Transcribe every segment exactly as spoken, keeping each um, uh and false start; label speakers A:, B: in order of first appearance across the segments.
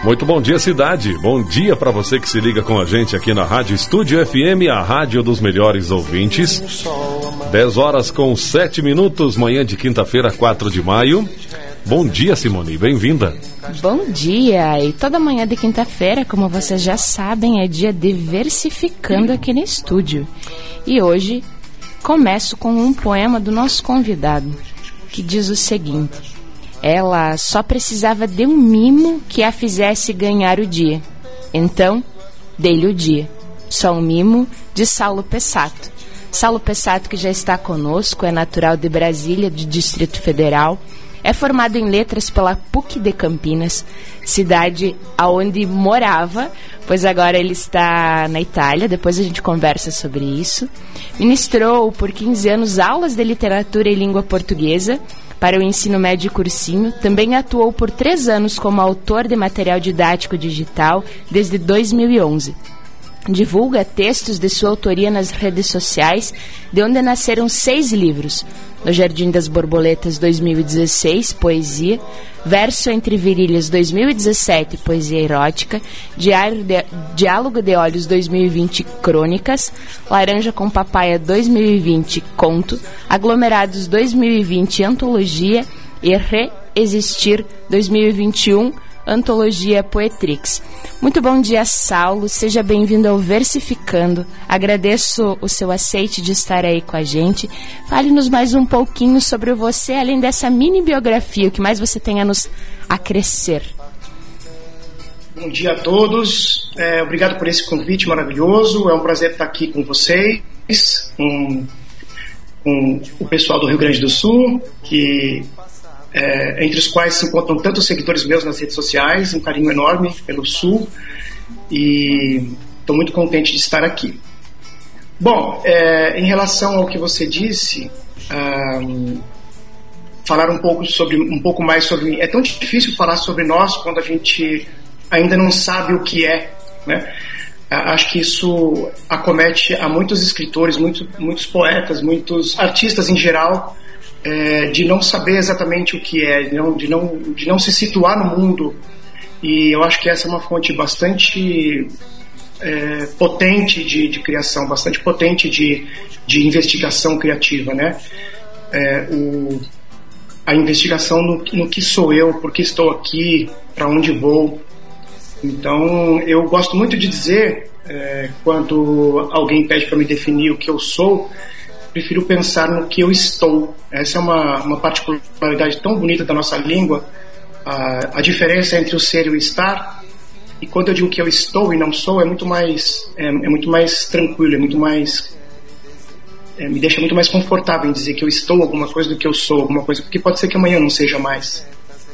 A: Muito bom dia, cidade. Bom dia para você que se liga com a gente aqui na Rádio Estúdio F M, a rádio dos melhores ouvintes. dez horas com sete minutos, manhã de quinta-feira, quatro de maio. Bom dia, Simone, bem-vinda.
B: Bom dia, e toda manhã de quinta-feira, como vocês já sabem, é dia diversificando aqui no estúdio. E hoje começo com um poema do nosso convidado, que diz o seguinte: ela só precisava de um mimo que a fizesse ganhar o dia. Então, dei-lhe o dia. Só um mimo, de Saulo Pessato. Saulo Pessato, que já está conosco, é natural de Brasília, do Distrito Federal. É formado em letras pela P U C de Campinas, cidade onde morava, pois agora ele está na Itália, depois a gente conversa sobre isso. Ministrou por quinze anos aulas de literatura e língua portuguesa para o ensino médio e cursinho. Também atuou por três anos como autor de material didático digital desde dois mil e onze. Divulga textos de sua autoria nas redes sociais, de onde nasceram seis livros: No Jardim das Borboletas dois mil e dezesseis, poesia; Verso entre Virilhas dois mil e dezessete, poesia erótica; Diário de, Diálogo de Olhos dois mil e vinte, crônicas; Laranja com Papaya dois mil e vinte, conto; Aglomerados dois mil e vinte, antologia; e Reexistir dois mil e vinte e um, antologia Poetrix. Muito bom dia, Saulo, seja bem-vindo ao Versificando. Agradeço o seu aceite de estar aí com a gente. Fale-nos mais um pouquinho sobre você, além dessa mini biografia, o que mais você tem a nos acrescer.
C: Bom dia a todos, é, obrigado por esse convite maravilhoso. É um prazer estar aqui com vocês, com, com o pessoal do Rio Grande do Sul, que É, entre os quais se encontram tantos seguidores meus nas redes sociais, um carinho enorme pelo Sul, e estou muito contente de estar aqui. Bom, é, em relação ao que você disse, um, falar um pouco, sobre, um pouco mais sobre mim. É tão difícil falar sobre nós quando a gente ainda não sabe o que é, né? Acho que isso acomete a muitos escritores, muitos, muitos poetas, muitos artistas em geral, É, de não saber exatamente o que é, de não, de, não, de não se situar no mundo. E eu acho que essa é uma fonte bastante é, potente de, de criação, bastante potente de, de investigação criativa, né? É, o, a investigação no, no que sou eu, por que estou aqui, para onde vou. Então, eu gosto muito de dizer, é, quando alguém pede para me definir o que eu sou, prefiro pensar no que eu estou. Essa é uma, uma particularidade tão bonita da nossa língua, a, a diferença entre o ser e o estar. E quando eu digo que eu estou e não sou, é muito mais, é, é muito mais tranquilo, é muito mais, é, me deixa muito mais confortável em dizer que eu estou alguma coisa do que eu sou alguma coisa, porque pode ser que amanhã não seja mais.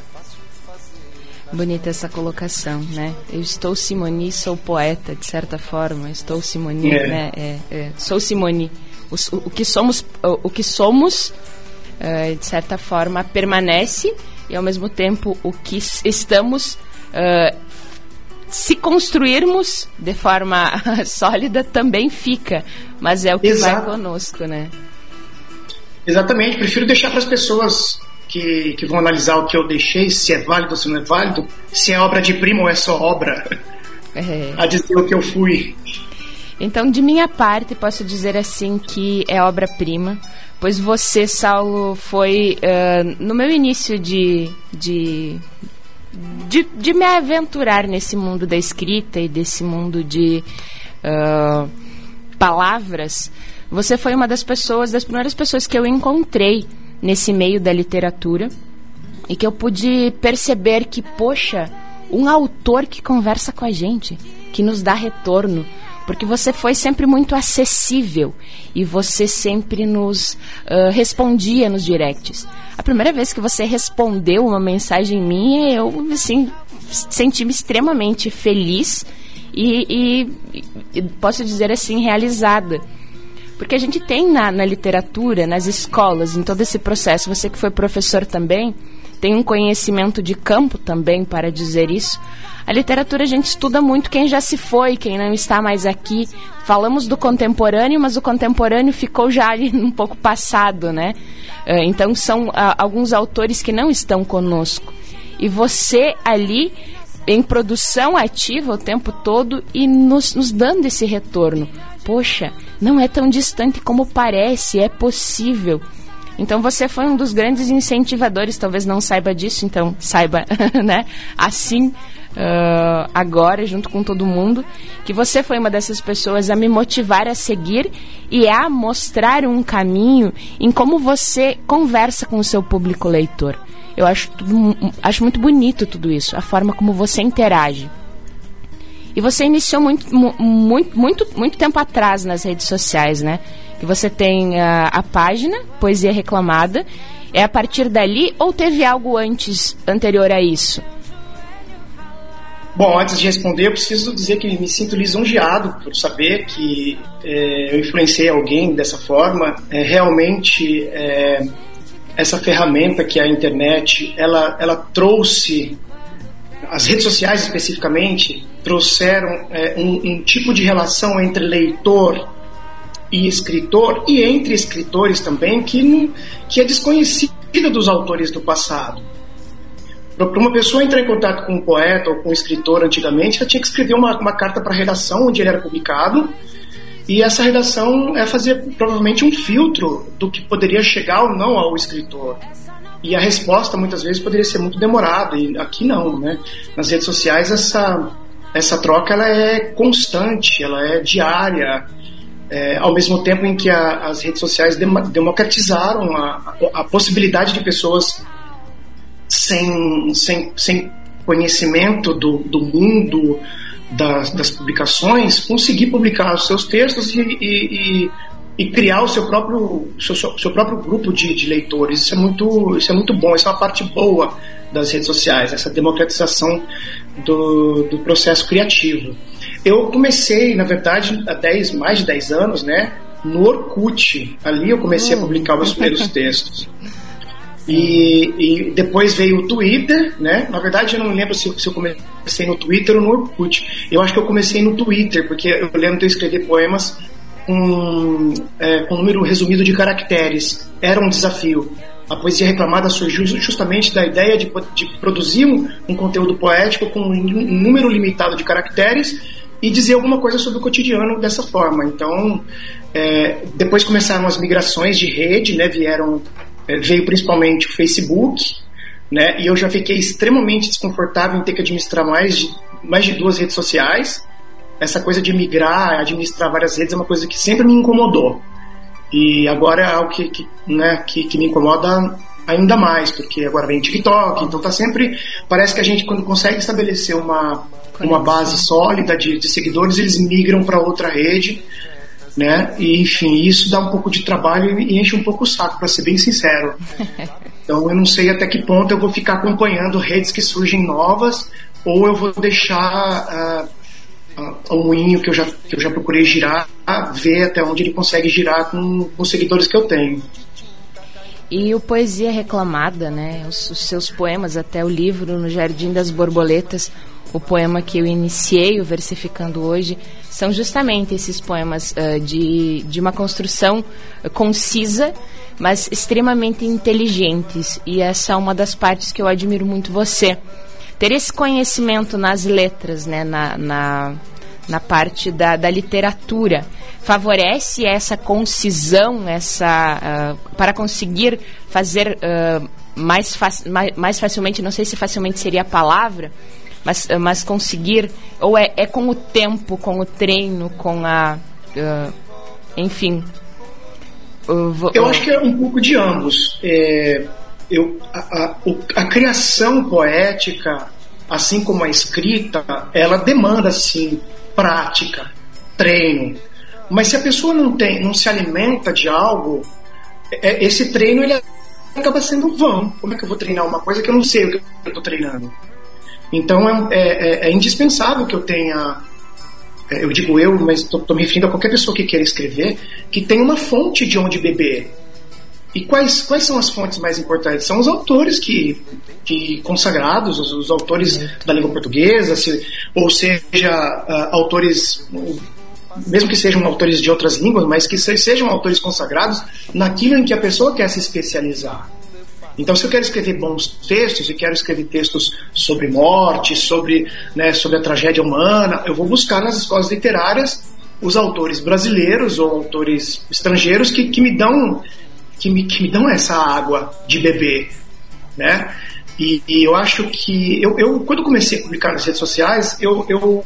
B: Bonita essa colocação, né? Eu estou Simone, sou poeta, de certa forma. Estou Simone, é. né? É, é. Sou Simone. O, o que somos, o, o que somos uh, de certa forma, permanece, e ao mesmo tempo o que estamos, uh, se construirmos de forma sólida, também fica, mas é o que Exato. Vai conosco, né?
C: Exatamente, prefiro deixar para as pessoas que, que vão analisar o que eu deixei, se é válido ou se não é válido, se é obra de prima ou é só obra, é. a dizer o que eu fui.
B: Então, de minha parte, posso dizer assim que é obra-prima, pois você, Saulo, foi uh, no meu início de, de, de, de me aventurar nesse mundo da escrita e desse mundo de uh, palavras. Você foi uma das pessoas, das primeiras pessoas que eu encontrei nesse meio da literatura e que eu pude perceber que, poxa, um autor que conversa com a gente, que nos dá retorno, porque você foi sempre muito acessível e você sempre nos uh, respondia nos directs. A primeira vez que você respondeu uma mensagem minha, eu assim, senti-me extremamente feliz e, e, e posso dizer assim, realizada. Porque a gente tem na, na literatura, nas escolas, em todo esse processo, você que foi professor também, tem um conhecimento de campo também para dizer isso. A literatura a gente estuda muito quem já se foi, quem não está mais aqui. Falamos do contemporâneo, mas o contemporâneo ficou já ali um pouco passado, né? Então são uh, alguns autores que não estão conosco. E você ali em produção ativa o tempo todo e nos, nos dando esse retorno. Poxa, não é tão distante como parece, é possível. Então você foi um dos grandes incentivadores, talvez não saiba disso, então saiba, né, assim, uh, agora, junto com todo mundo, que você foi uma dessas pessoas a me motivar a seguir e a mostrar um caminho em como você conversa com o seu público leitor. Eu acho, tudo, acho muito bonito tudo isso, a forma como você interage. E você iniciou muito, muito, muito, muito tempo atrás nas redes sociais, né? Que você tem a, a página Poesia Reclamada. É a partir dali ou teve algo antes, anterior a isso?
C: Bom, antes de responder, eu preciso dizer que me sinto lisonjeado por saber que é, eu influenciei alguém dessa forma. É, realmente, é, essa ferramenta que é a internet, ela, ela trouxe, as redes sociais especificamente, trouxeram é, um, um tipo de relação entre leitor e escritor, e entre escritores também, que, que é desconhecida dos autores do passado. Para uma pessoa entrar em contato com um poeta ou com um escritor antigamente, ela tinha que escrever uma, uma carta para a redação onde ele era publicado, e essa redação é fazer provavelmente um filtro do que poderia chegar ou não ao escritor. E a resposta muitas vezes poderia ser muito demorada, e aqui não, né? Nas redes sociais essa, essa troca ela é constante, ela é diária, é, ao mesmo tempo em que a, as redes sociais dem- democratizaram a, a, a possibilidade de pessoas sem, sem, sem conhecimento do, do mundo das, das publicações conseguir publicar os seus textos e, e, e e criar o seu próprio, seu, seu próprio grupo de, de leitores. Isso é, muito, isso é muito bom, isso é uma parte boa das redes sociais, essa democratização do, do processo criativo. Eu comecei, na verdade, há dez, mais de dez anos, né, no Orkut. Ali eu comecei a publicar meus primeiros textos. E, e depois veio o Twitter, né? Na verdade, eu não lembro se, se eu comecei no Twitter ou no Orkut. Eu acho que eu comecei no Twitter, porque eu lembro de eu escrever poemas com, é, com um número resumido de caracteres. Era um desafio. A poesia reclamada surgiu justamente da ideia de, de produzir um, um conteúdo poético com um, um número limitado de caracteres e dizer alguma coisa sobre o cotidiano dessa forma. Então, é, depois começaram as migrações de rede, né? Vieram, é, veio principalmente o Facebook, né? E eu já fiquei extremamente desconfortável em ter que administrar mais de, mais de duas redes sociais. Essa coisa de migrar, administrar várias redes é uma coisa que sempre me incomodou. E agora é algo que, que, né, que, que me incomoda ainda mais, porque agora vem TikTok, então tá sempre... Parece que a gente, quando consegue estabelecer uma, uma base sólida de, de seguidores, eles migram para outra rede, né? E, enfim, isso dá um pouco de trabalho e enche um pouco o saco, para ser bem sincero. Então eu não sei até que ponto eu vou ficar acompanhando redes que surgem novas, ou eu vou deixar... Uh, o moinho que eu, já, que eu já procurei girar, ver até onde ele consegue girar com, com os seguidores que eu tenho.
B: E o Poesia Reclamada, né? Os, os seus poemas, até o livro No Jardim das Borboletas, o poema que eu iniciei o Versificando hoje, são justamente esses poemas uh, de, de uma construção concisa, mas extremamente inteligentes. E essa é uma das partes que eu admiro muito você. Ter esse conhecimento nas letras, né, na, na, na parte da, da literatura, favorece essa concisão, essa, uh, para conseguir fazer uh, mais, fac, mais, mais facilmente, não sei se facilmente seria a palavra, mas, uh, mas conseguir, ou é, é com o tempo, com o treino, com a... Uh, enfim... Uh, vo,
C: Eu acho que é um pouco de ambos. É... Eu, a, a, a criação poética, assim como a escrita, ela demanda, sim, prática, treino. Mas se a pessoa não tem, não se alimenta de algo, é, esse treino ele acaba sendo vão. Como é que eu vou treinar uma coisa que eu não sei o que eu estou treinando? Então é, é, é indispensável que eu tenha, eu digo eu, mas estou me referindo a qualquer pessoa que queira escrever, que tenha uma fonte de onde beber. E quais, quais são as fontes mais importantes? São os autores que, que consagrados, os, os autores uhum. da língua portuguesa, se, ou seja, uh, autores, mesmo que sejam autores de outras línguas, mas que se, sejam autores consagrados naquilo em que a pessoa quer se especializar. Então, se eu quero escrever bons textos, e quero escrever textos sobre morte, sobre, né, sobre a tragédia humana, eu vou buscar nas escolas literárias os autores brasileiros ou autores estrangeiros que, que, me, dão, que, me, que me dão essa água de beber, né? E, e eu acho que, eu, eu, quando comecei a publicar nas redes sociais, eu, eu,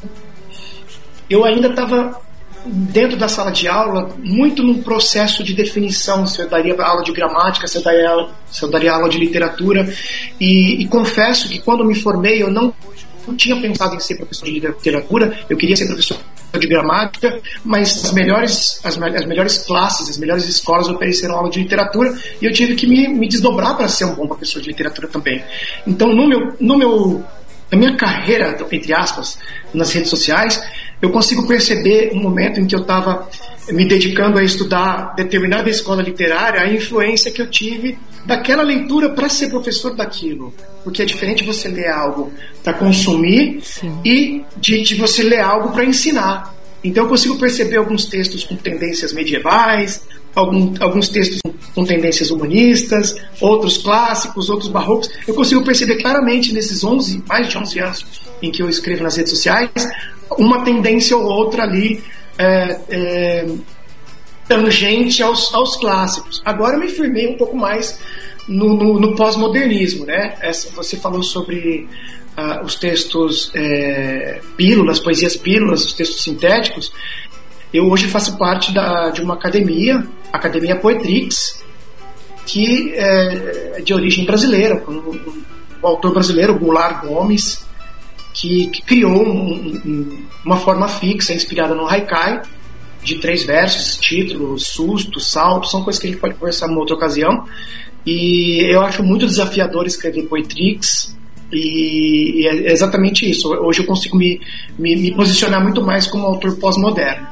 C: eu ainda estava dentro da sala de aula, muito num processo de definição, se eu daria aula de gramática, se eu daria, se eu daria aula de literatura, e, e confesso que quando me formei eu não, não tinha pensado em ser professor de literatura, eu queria ser professor de gramática, mas as melhores, as, as melhores classes, as melhores escolas ofereceram aula de literatura, e eu tive que me, me desdobrar para ser um bom professor de literatura também. Então, no meu, no meu, na minha carreira, entre aspas, nas redes sociais, eu consigo perceber um momento em que eu estava me dedicando a estudar determinada escola literária, a influência que eu tive daquela leitura para ser professor daquilo. Porque é diferente você ler algo para consumir, sim, e de, de você ler algo para ensinar. Então eu consigo perceber alguns textos com tendências medievais, algum, alguns textos com tendências humanistas, outros clássicos, outros barrocos. Eu consigo perceber claramente nesses onze, mais de onze anos em que eu escrevo nas redes sociais, uma tendência ou outra ali é, é, tangente aos, aos clássicos. Agora eu me firmei um pouco mais no, no, no pós-modernismo, né? Essa, você falou sobre uh, os textos é, pílulas, poesias pílulas, os textos sintéticos. Eu hoje faço parte da, de uma academia, Academia Poetrix, que é de origem brasileira, com um, um autor brasileiro, Goulart Gomes, que, que criou um, um, uma forma fixa inspirada no haikai, de três versos, títulos, susto, salto, são coisas que a gente pode conversar numa outra ocasião. E eu acho muito desafiador escrever Poetrix, e, e é exatamente isso. Hoje eu consigo me, me, me posicionar muito mais como autor pós-moderno.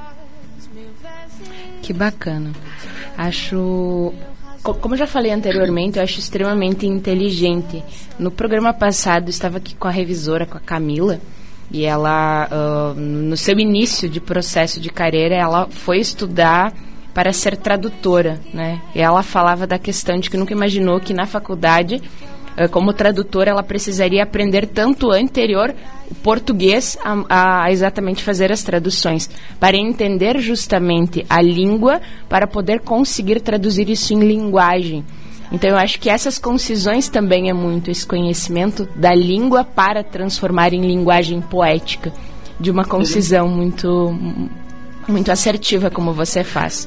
B: Que bacana. Acho... Como eu já falei anteriormente, eu acho extremamente inteligente. No programa passado, eu estava aqui com a revisora, com a Camila, e ela, uh, no seu início de processo de carreira, ela foi estudar para ser tradutora, né? E ela falava da questão de que nunca imaginou que na faculdade, uh, como tradutora, ela precisaria aprender tanto anterior o português a, a exatamente fazer as traduções, para entender justamente a língua, para poder conseguir traduzir isso em linguagem. Então eu acho que essas concisões também é muito esse conhecimento da língua para transformar em linguagem poética, de uma concisão muito, muito assertiva como você faz.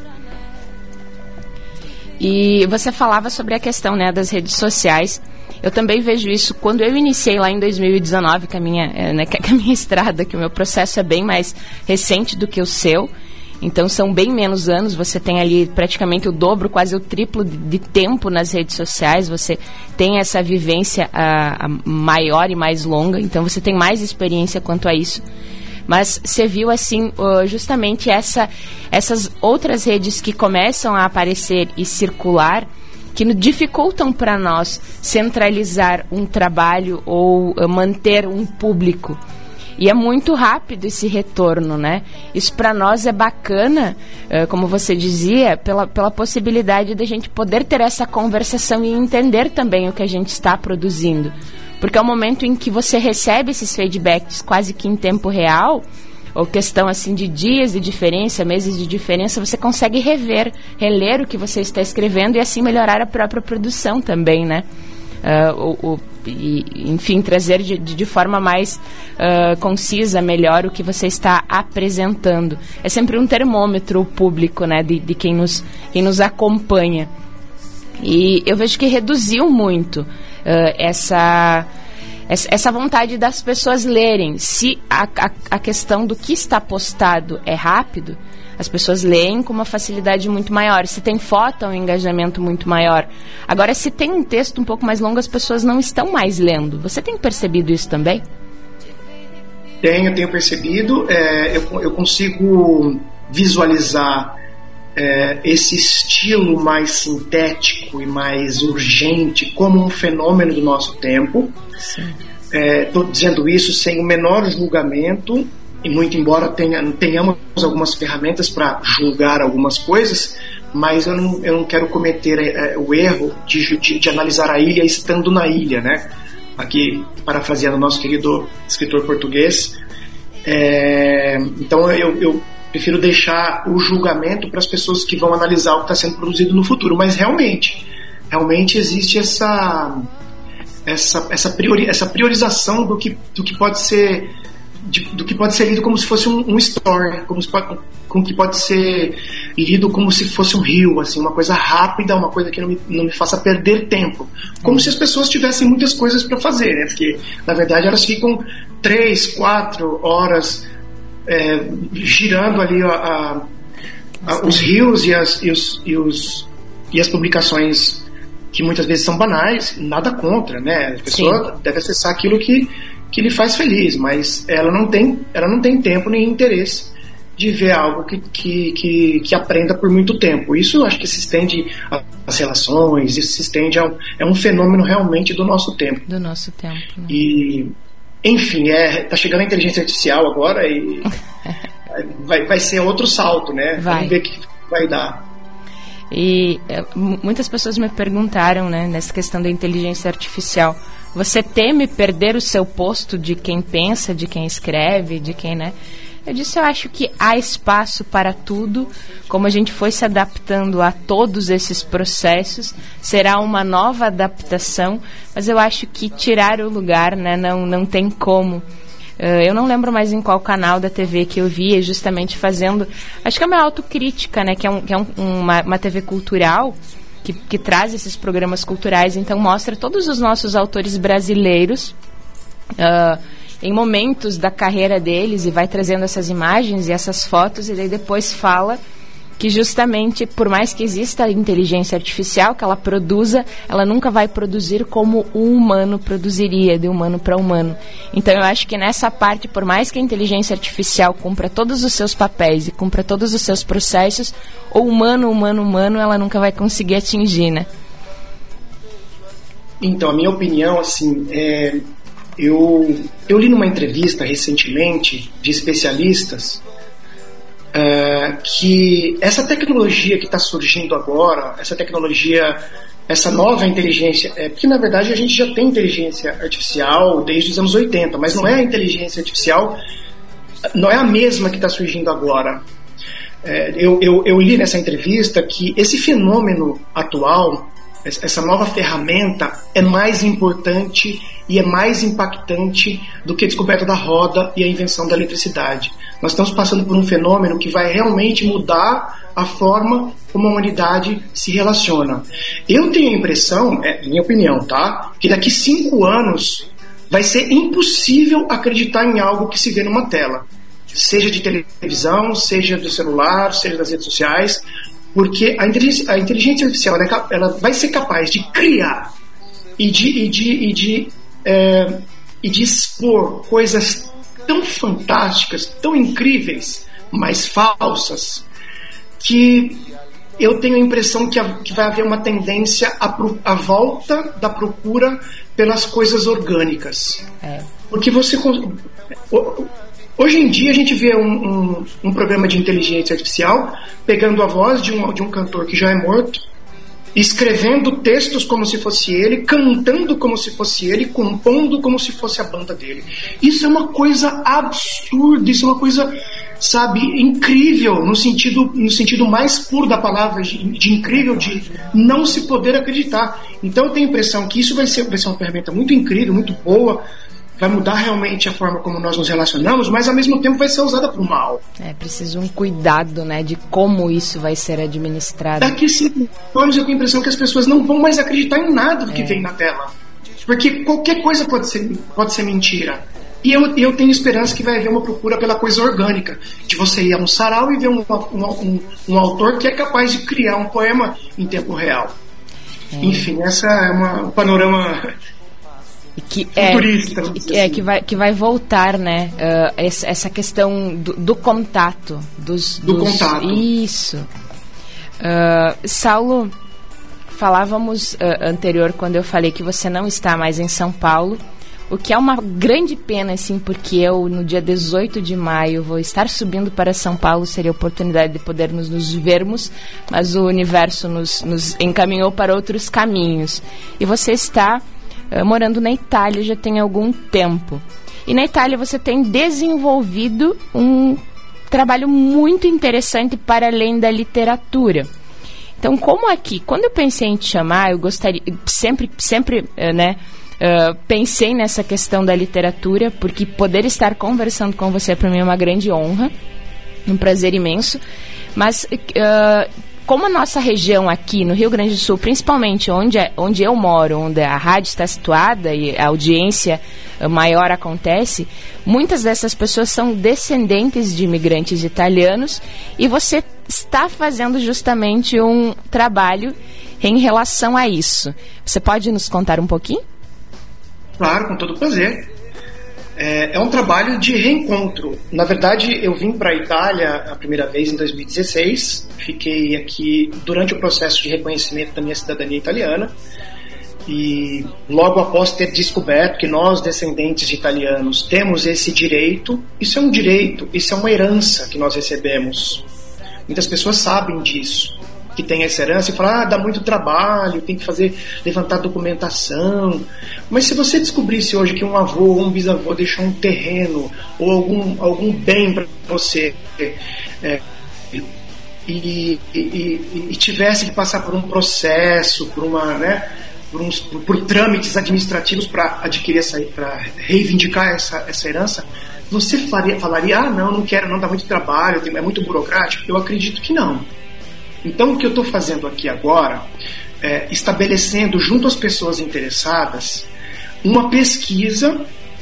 B: E você falava sobre a questão, né, das redes sociais. Eu também vejo isso quando eu iniciei lá em dois mil e dezenove, que a minha, né, que a minha estrada, que o meu processo é bem mais recente do que o seu. Então são bem menos anos, você tem ali praticamente o dobro, quase o triplo de, de tempo nas redes sociais, você tem essa vivência a, a maior e mais longa, então você tem mais experiência quanto a isso. Mas você viu assim, justamente essa, essas outras redes que começam a aparecer e circular, que dificultam para nós centralizar um trabalho ou uh, manter um público. E é muito rápido esse retorno, né? Isso para nós é bacana, uh, como você dizia, pela, pela possibilidade de a gente poder ter essa conversação e entender também o que a gente está produzindo. Porque é o momento em que você recebe esses feedbacks quase que em tempo real, ou questão assim de dias de diferença, meses de diferença, você consegue rever, reler o que você está escrevendo e assim melhorar a própria produção também, né? Uh, o, o, e, enfim, trazer de, de forma mais uh, concisa, melhor o que você está apresentando. É sempre um termômetro público, né, de, de quem, nos, quem nos acompanha. E eu vejo que reduziu muito uh, essa... essa vontade das pessoas lerem. Se a, a, a questão do que está postado é rápido, as pessoas leem com uma facilidade muito maior. Se tem foto, é um engajamento muito maior. Agora, se tem um texto um pouco mais longo, as pessoas não estão mais lendo. Você tem percebido isso também?
C: Tenho, tenho percebido. É, eu, eu consigo visualizar é, esse estilo mais sintético e mais urgente como um fenômeno do nosso tempo. Estou é, dizendo isso sem o menor julgamento, e muito embora tenha, tenhamos algumas ferramentas para julgar algumas coisas, mas eu não, eu não quero cometer é, o erro de, de, de analisar a ilha estando na ilha, né? Aqui, parafraseando o nosso querido escritor português. É, então eu, eu prefiro deixar o julgamento para as pessoas que vão analisar o que está sendo produzido no futuro, mas realmente, realmente existe essa, essa, essa, priori, essa priorização do que, do que pode ser de, do que pode ser lido como se fosse um, um story, como se pode, como que pode ser lido como se fosse um rio, assim, uma coisa rápida, uma coisa que não me, não me faça perder tempo, como se as pessoas tivessem muitas coisas para fazer, né? Porque na verdade elas ficam três, quatro horas é, girando ali a, a, a, os rios e as, e, os, e, os, e as publicações que muitas vezes são banais, nada contra, né? A pessoa Sim. deve acessar aquilo que que lhe faz feliz, mas ela não tem, ela não tem tempo nem interesse de ver algo que, que, que, que aprenda por muito tempo. Isso eu acho que se estende às relações, isso se estende a um, é um fenômeno realmente do nosso tempo.
B: Do nosso tempo. Né?
C: E, enfim, é, tá chegando a inteligência artificial agora e vai, vai ser outro salto, né?
B: Vai.
C: Vamos ver o que vai dar.
B: E é, muitas pessoas me perguntaram, né, nessa questão da inteligência artificial, você teme perder o seu posto de quem pensa, de quem escreve, de quem, né? Eu disse, eu acho que há espaço para tudo, como a gente foi se adaptando a todos esses processos, será uma nova adaptação, mas eu acho que tirar o lugar, né, não, não tem como. Uh, eu não lembro mais em qual canal da T V que eu via, justamente fazendo, acho que é uma autocrítica, né, que é, um, que é um, uma, uma T V cultural, Que, que traz esses programas culturais, então mostra todos os nossos autores brasileiros uh, em momentos da carreira deles e vai trazendo essas imagens e essas fotos e daí depois fala que justamente, por mais que exista a inteligência artificial, que ela produza, ela nunca vai produzir como o humano produziria, de humano para humano. Então eu acho que nessa parte, por mais que a inteligência artificial cumpra todos os seus papéis e cumpra todos os seus processos, o humano, humano, humano, ela nunca vai conseguir atingir, né?
C: Então, a minha opinião, assim, é, eu, eu li numa entrevista recentemente de especialistas Uh, que essa tecnologia que está surgindo agora, essa tecnologia, essa nova inteligência, é, porque na verdade a gente já tem inteligência artificial desde os anos oitenta, mas não é a inteligência artificial, não é a mesma que está surgindo agora. É, eu, eu, eu li nessa entrevista que esse fenômeno atual, essa nova ferramenta é mais importante e é mais impactante do que a descoberta da roda e a invenção da eletricidade. Nós estamos passando por um fenômeno que vai realmente mudar a forma como a humanidade se relaciona. Eu tenho a impressão, é minha opinião, tá? Que daqui cinco anos vai ser impossível acreditar em algo que se vê numa tela. Seja de televisão, seja do celular, seja das redes sociais, porque a inteligência, a inteligência artificial ela, ela vai ser capaz de criar e de, e de, e de, é, e de expor coisas tão fantásticas, tão incríveis, mas falsas, que eu tenho a impressão que, a, que vai haver uma tendência à, à volta da procura pelas coisas orgânicas. É. Porque você... Hoje em dia a gente vê um, um, um programa de inteligência artificial pegando a voz de um, de um cantor que já é morto, escrevendo textos como se fosse ele, cantando como se fosse ele, compondo como se fosse a banda dele. Isso é uma coisa absurda, isso é uma coisa, sabe, incrível, no sentido, no sentido mais puro da palavra, de, de incrível, de não se poder acreditar. Então eu tenho a impressão que isso vai ser, vai ser uma ferramenta muito incrível, muito boa, vai mudar realmente a forma como nós nos relacionamos, mas ao mesmo tempo vai ser usada para o mal.
B: É preciso um cuidado, né, de como isso vai ser administrado.
C: Daqui cinco anos eu tenho a impressão que as pessoas não vão mais acreditar em nada do que é. vem na tela, porque qualquer coisa pode ser, pode ser mentira. E eu, eu tenho esperança que vai haver uma procura pela coisa orgânica, de você ir a um sarau e ver um, um, um, um autor que é capaz de criar um poema em tempo real. É. Enfim, essa é uma, um panorama...
B: Que é, que, é, que, vai, que vai voltar, né? Uh, essa, essa questão do, do contato. Dos,
C: do
B: dos,
C: contato.
B: Isso. Uh, Saulo, falávamos uh, anterior, quando eu falei que você não está mais em São Paulo. o que é uma grande pena, assim, porque eu, no dia dezoito de maio, vou estar subindo para São Paulo, seria a oportunidade de podermos nos vermos, mas o universo nos, nos encaminhou para outros caminhos. E você está uh, morando na Itália já tem algum tempo. E na Itália você tem desenvolvido um trabalho muito interessante para além da literatura. Então, como aqui, quando eu pensei em te chamar, eu gostaria, sempre, sempre, né, uh, pensei nessa questão da literatura, porque poder estar conversando com você para mim é uma grande honra, um prazer imenso, mas uh, como a nossa região aqui no Rio Grande do Sul, principalmente onde, onde eu moro, onde a rádio está situada e a audiência maior acontece, muitas dessas pessoas são descendentes de imigrantes italianos e você está fazendo justamente um trabalho em relação a isso. Você pode nos contar um pouquinho?
C: Claro, com todo prazer. É, é um trabalho de reencontro. Na verdade, eu vim para a Itália a primeira vez em dois mil e dezesseis. Fiquei aqui durante o processo de reconhecimento da minha cidadania italiana. E logo após ter descoberto que nós, descendentes de italianos, temos esse direito, isso é um direito, isso é uma herança que nós recebemos. Muitas pessoas sabem disso, que tem essa herança e falam, ah, dá muito trabalho, tem que fazer, levantar documentação. Mas se você descobrisse hoje que um avô ou um bisavô deixou um terreno ou algum, algum bem para você é, e, e, e, e tivesse que passar por um processo, por uma, né, por, uns, por, por trâmites administrativos para adquirir essa, para reivindicar essa, essa herança, você faria, falaria, ah, não, não quero, não, dá muito trabalho, é muito burocrático? Eu acredito que não. Então, o que eu estou fazendo aqui agora é estabelecendo, junto às pessoas interessadas, uma pesquisa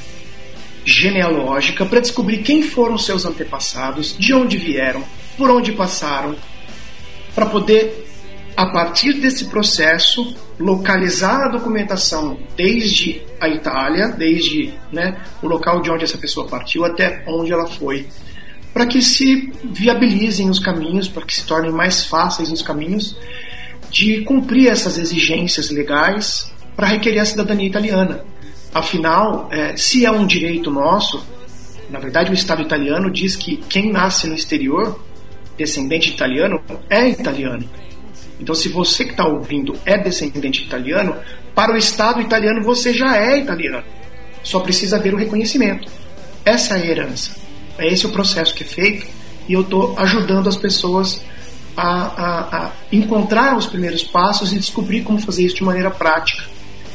C: genealógica para descobrir quem foram seus antepassados, de onde vieram, por onde passaram, para poder, a partir desse processo, localizar a documentação desde a Itália, desde, né, o local de onde essa pessoa partiu até onde ela foi, para que se viabilizem os caminhos, para que se tornem mais fáceis os caminhos de cumprir essas exigências legais para requerer a cidadania italiana. Afinal, é, se é um direito nosso, na verdade o Estado italiano diz que quem nasce no exterior, descendente italiano, é italiano. Então, se você que está ouvindo é descendente italiano, para o Estado italiano você já é italiano. Só precisa haver o reconhecimento. Essa é a herança. É esse o processo que é feito e eu estou ajudando as pessoas a, a, a encontrar os primeiros passos e descobrir como fazer isso de maneira prática.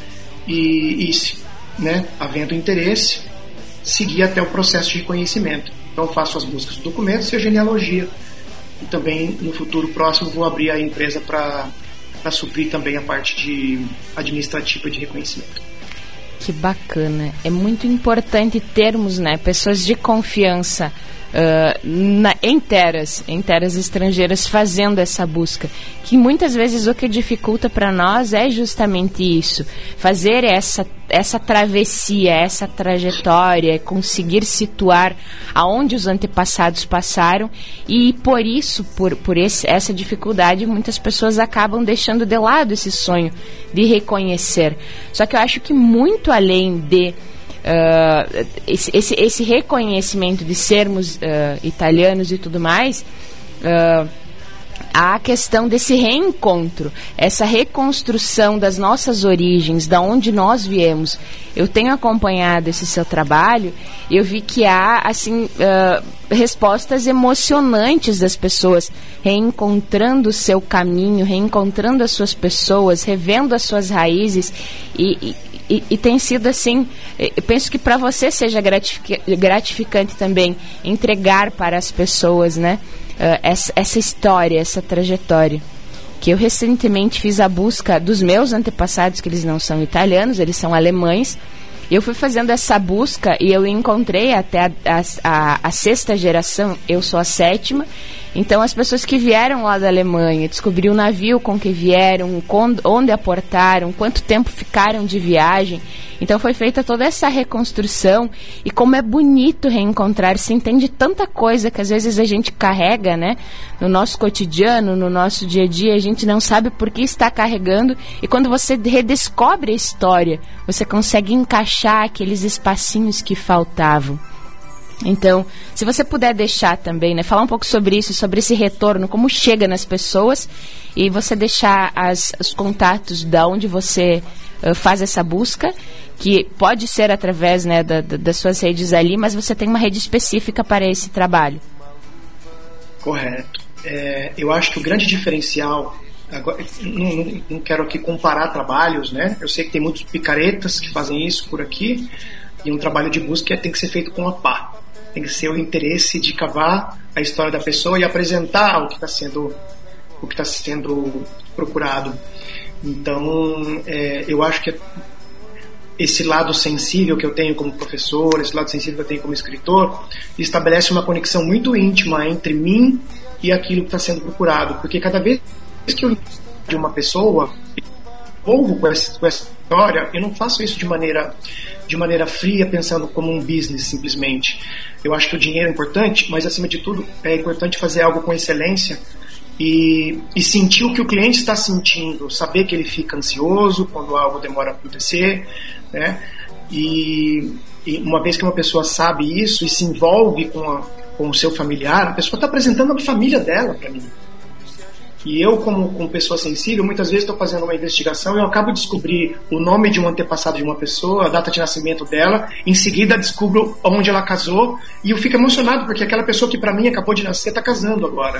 C: E, e né, havendo interesse, seguir até o processo de reconhecimento. Então, eu faço as buscas de documentos e a genealogia. E também, no futuro próximo, vou abrir a empresa para suprir também a parte de administrativa de reconhecimento.
B: Que bacana. É muito importante termos, né, pessoas de confiança uh, na, em terras, em terras estrangeiras fazendo essa busca. Que muitas vezes o que dificulta para nós é justamente isso. Fazer essa, essa travessia, essa trajetória, conseguir situar aonde os antepassados passaram e por isso, por, por esse, essa dificuldade, muitas pessoas acabam deixando de lado esse sonho de reconhecer. Só que eu acho que muito além de uh, esse, esse, esse reconhecimento de sermos uh, italianos e tudo mais, uh, há a questão desse reencontro, essa reconstrução das nossas origens, da onde nós viemos. Eu tenho acompanhado esse seu trabalho e eu vi que há assim uh, respostas emocionantes das pessoas reencontrando o seu caminho, reencontrando as suas pessoas, revendo as suas raízes e, e, e, e tem sido assim, eu penso que para você seja gratific- gratificante também entregar para as pessoas, né? Uh, essa, essa história, essa trajetória. Que eu recentemente fiz a busca dos meus antepassados, que eles não são italianos, eles são alemães. Eu fui fazendo essa busca e eu encontrei até a, a, a, a sexta geração, eu sou a sétima, Então as pessoas que vieram lá da Alemanha, descobrir o navio com que vieram, onde aportaram, quanto tempo ficaram de viagem. Então foi feita toda essa reconstrução, e como é bonito reencontrar, se entende tanta coisa que às vezes a gente carrega, né, no nosso cotidiano, no nosso dia a dia, a gente não sabe por que está carregando, e quando você redescobre a história, você consegue encaixar aqueles espacinhos que faltavam. Então, se você puder deixar também, né, falar um pouco sobre isso, sobre esse retorno, como chega nas pessoas, e você deixar as, os contatos da onde você uh, faz essa busca, que pode ser através, né, da, da, das suas redes ali, mas você tem uma rede específica para esse trabalho.
C: Correto. É, eu acho que o grande diferencial, agora, não, não quero aqui comparar trabalhos, né? Eu sei que tem muitos picaretas que fazem isso por aqui, e um trabalho de busca tem que ser feito com a pá. Tem que ser o interesse de cavar a história da pessoa e apresentar o que está sendo, o que está sendo procurado. Então, é, eu acho que esse lado sensível que eu tenho como professor, esse lado sensível que eu tenho como escritor, estabelece uma conexão muito íntima entre mim e aquilo que está sendo procurado, porque cada vez que eu de uma pessoa envolvo com essa, com essa história, eu não faço isso de maneira de maneira fria, pensando como um business simplesmente. Eu acho que o dinheiro é importante, mas acima de tudo é importante fazer algo com excelência e, e sentir o que o cliente está sentindo, saber que ele fica ansioso quando algo demora a acontecer, né? E, e uma vez que uma pessoa sabe isso e se envolve com, a, com o seu familiar, a pessoa está apresentando a família dela para mim. E eu, como, como pessoa sensível, muitas vezes estou fazendo uma investigação e eu acabo de descobrir o nome de um antepassado de uma pessoa, a data de nascimento dela, em seguida descubro onde ela casou, e eu fico emocionado porque aquela pessoa que para mim acabou de nascer está casando agora.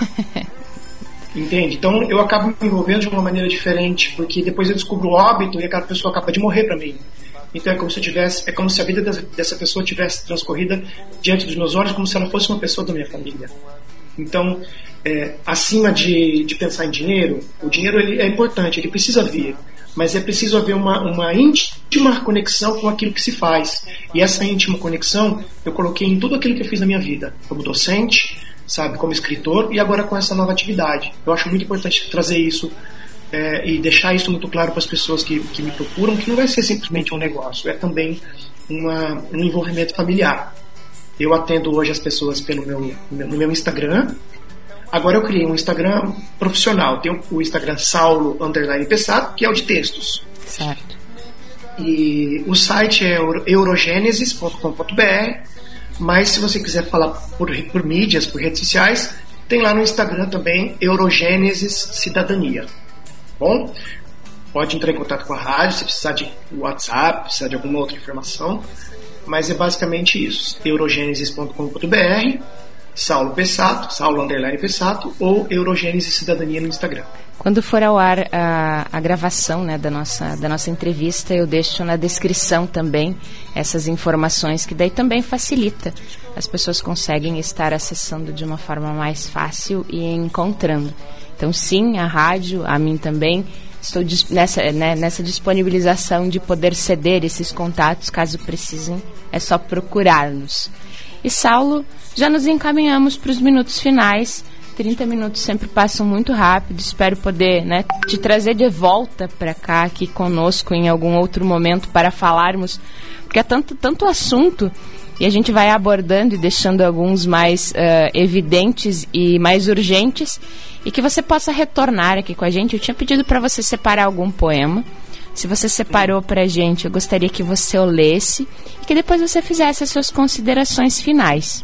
C: Entende? Então eu acabo me envolvendo de uma maneira diferente, porque depois eu descubro o óbito e aquela pessoa acaba de morrer para mim. Então é como se eu tivesse, é como se a vida dessa pessoa tivesse transcorrida diante dos meus olhos, como se ela fosse uma pessoa da minha família. Então, é, acima de, de pensar em dinheiro, o dinheiro ele é importante, ele precisa vir, mas é preciso haver uma, uma íntima conexão com aquilo que se faz. E essa íntima conexão eu coloquei em tudo aquilo que eu fiz na minha vida, como docente, sabe, como escritor, e agora com essa nova atividade. Eu acho muito importante trazer isso é, e deixar isso muito claro para as pessoas que, que me procuram, que não vai ser simplesmente um negócio, é também uma, um envolvimento familiar. Eu atendo hoje as pessoas pelo meu, no meu Instagram. Agora eu criei um Instagram profissional. Tem o Instagram Saulo underline Pessato, que é o de textos.
B: Certo.
C: E o site é eurogenesis ponto com ponto b r. Mas se você quiser falar por, por mídias, por redes sociais, tem lá no Instagram também Eurogenesis Cidadania. Bom, pode entrar em contato com a rádio se precisar de WhatsApp, precisar de alguma outra informação. Mas é basicamente isso, eurogenesis ponto com ponto b r, Saulo Pessato, Saulo underline Pessato, ou Eurogenesis Cidadania no Instagram.
B: Quando for ao ar a, a gravação, né, da, nossa, da nossa entrevista, eu deixo na descrição também essas informações, que daí também facilita. As pessoas conseguem estar acessando de uma forma mais fácil e encontrando. Então sim, a rádio, a mim também, estou nessa, né, nessa disponibilização de poder ceder esses contatos, caso precisem, é só procurar-nos. E Saulo, já nos encaminhamos para os minutos finais. trinta minutos sempre passam muito rápido. Espero poder, né, te trazer de volta para cá, aqui conosco, em algum outro momento, para falarmos, porque é tanto, tanto assunto, e a gente vai abordando e deixando alguns mais uh, evidentes e mais urgentes, e que você possa retornar aqui com a gente. Eu tinha pedido para você separar algum poema. Se você separou para a gente, eu gostaria que você o lesse e que depois você fizesse as suas considerações finais.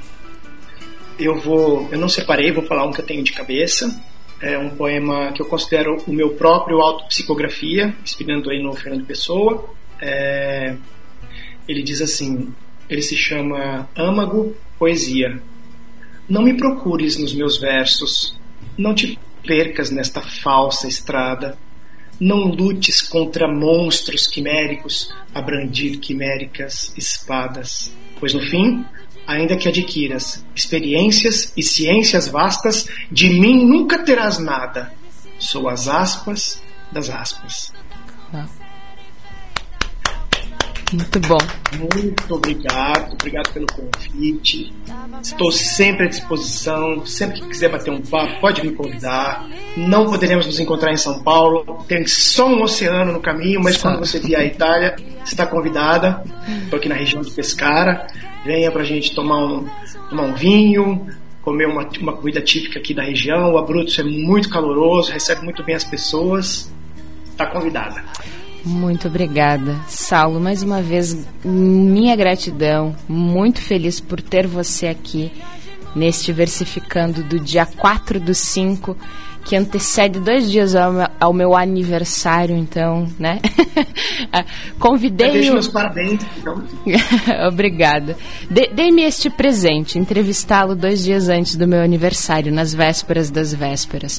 C: Eu vou, eu não separei, vou falar um que eu tenho de cabeça. É um poema que eu considero o meu próprio autopsicografia, inspirando aí no Fernando Pessoa. É, ele diz assim, ele se chama Âmago Poesia. Não me procures nos meus versos, não te percas nesta falsa estrada. Não lutes contra monstros quiméricos a brandir quiméricas espadas, pois no fim, ainda que adquiras experiências e ciências vastas, de mim nunca terás nada. Sou as aspas das aspas.
B: Muito bom.
C: Muito obrigado, obrigado pelo convite. Estou sempre à disposição, sempre que quiser bater um papo, pode me convidar. Não poderemos nos encontrar em São Paulo, tem só um oceano no caminho, mas quando você vier à Itália, você está convidada. Estou aqui na região de Pescara, venha pra gente tomar um, tomar um vinho, comer uma, uma comida típica aqui da região. O Abruzzo é muito caloroso, recebe muito bem as pessoas. Está convidada.
B: Muito obrigada, Saulo. Mais uma vez, minha gratidão. Muito feliz por ter você aqui neste Versificando do dia quatro do cinco, que antecede dois dias ao meu, ao meu aniversário, então, né? Convidei.
C: Deixa meus parabéns. Então.
B: Obrigada. De, dei-me este presente, entrevistá-lo dois dias antes do meu aniversário, nas vésperas das vésperas.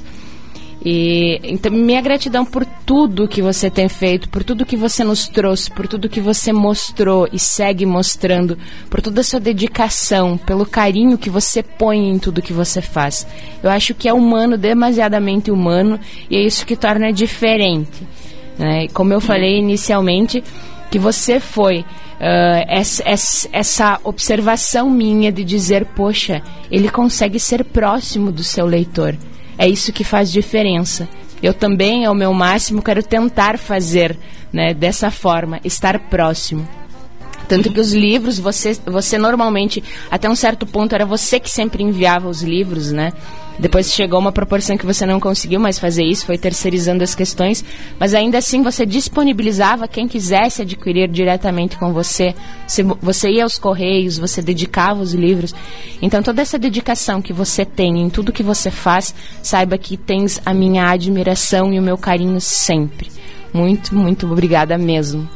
B: E então, minha gratidão por tudo que você tem feito, por tudo que você nos trouxe, por tudo que você mostrou e segue mostrando, por toda a sua dedicação, pelo carinho que você põe em tudo que você faz. Eu acho que é humano, demasiadamente humano, e é isso que torna diferente, né? Como eu falei inicialmente, que você foi uh, essa, essa, essa observação minha de dizer, poxa, ele consegue ser próximo do seu leitor. É isso que faz diferença. Eu também, ao meu máximo, quero tentar fazer, né, dessa forma, estar próximo. Tanto que os livros, você, você normalmente, até um certo ponto, era você que sempre enviava os livros, né? Depois chegou uma proporção que você não conseguiu mais fazer isso, foi terceirizando as questões, mas ainda assim você disponibilizava quem quisesse adquirir diretamente com você. Você, você ia aos correios, você dedicava os livros. Então toda essa dedicação que você tem em tudo que você faz, saiba que tens a minha admiração e o meu carinho sempre. Muito, muito obrigada mesmo.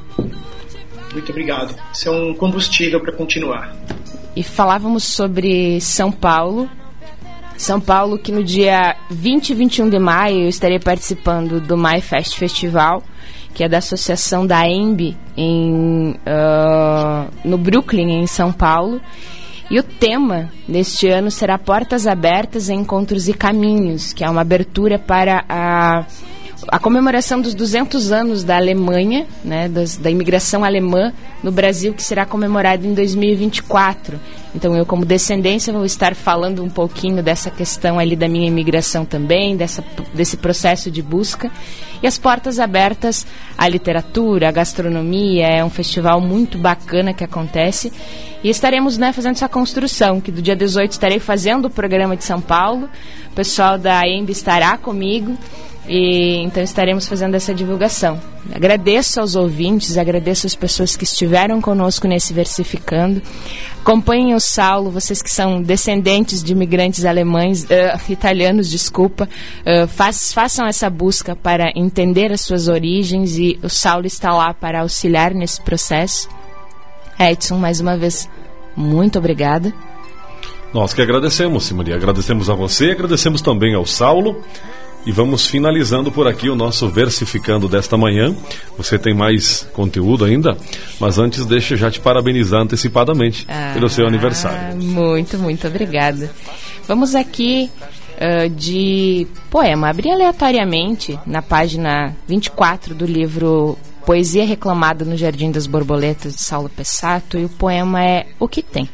C: Muito obrigado. Isso é um combustível para continuar.
B: E falávamos sobre São Paulo. São Paulo, que no dia vinte e vinte e um de maio eu estarei participando do MyFest Festival, que é da associação da E M B em, uh, no Brooklyn, em São Paulo. E o tema deste ano será Portas Abertas, Encontros e Caminhos, que é uma abertura para a, a comemoração dos duzentos anos da Alemanha, né, das, da imigração alemã no Brasil, que será comemorado em dois mil e vinte e quatro. Então eu, como descendência, vou estar falando um pouquinho dessa questão ali da minha imigração também, dessa, desse processo de busca. E as portas abertas à literatura, à gastronomia, é um festival muito bacana que acontece. E estaremos, né, fazendo essa construção, que do dia dezoito estarei fazendo o programa de São Paulo, o pessoal da E M B estará comigo. E então estaremos fazendo essa divulgação. Agradeço aos ouvintes, agradeço às pessoas que estiveram conosco nesse Versificando. Acompanhem o Saulo, vocês que são descendentes de imigrantes alemães, uh, italianos, desculpa, uh, faz, façam essa busca para entender as suas origens, e o Saulo está lá para auxiliar nesse processo. Edson, mais uma vez, muito obrigada.
A: Nós que agradecemos, Simone, agradecemos a você, agradecemos também ao Saulo. E vamos finalizando por aqui o nosso Versificando desta manhã. Você tem mais conteúdo ainda, mas antes deixa eu já te parabenizar antecipadamente ah, pelo seu aniversário.
B: Muito, muito obrigada. Vamos aqui uh, de poema. Abri aleatoriamente na página vinte e quatro do livro Poesia Reclamada no Jardim das Borboletas, de Saulo Pessato, e o poema é O Que Tem.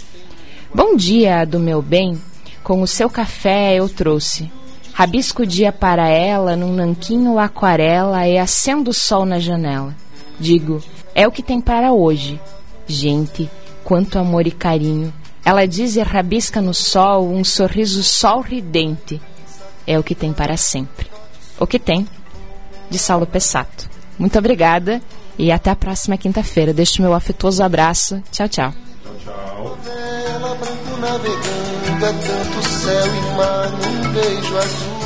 B: Bom dia, do meu bem, com o seu café eu trouxe. Rabisco o dia para ela, num nanquinho aquarela, e acendo o sol na janela. Digo, é o que tem para hoje. Gente, quanto amor e carinho. Ela diz e rabisca no sol um sorriso sorridente. É o que tem para sempre. O que tem, de Saulo Pessato. Muito obrigada e até a próxima quinta-feira. Deixo meu afetuoso abraço. Tchau, tchau.
A: Tchau, tchau.
D: Navegando é tanto céu e mar num beijo azul.